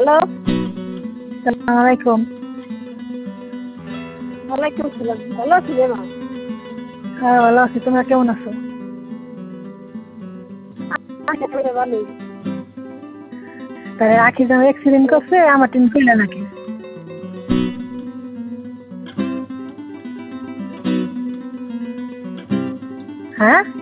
Hello. আসসালামু আলাইকুম। ওয়ালাইকুম সালাম। ভালো আছি রে মা? হ্যাঁ, ভালো আছি। তোমরা কেমন আছো? ভালোই। তাহলে আখি যখন অ্যাক্সিডেন্ট করছে আমার টিম ছিল নাকি? হ্যাঁ?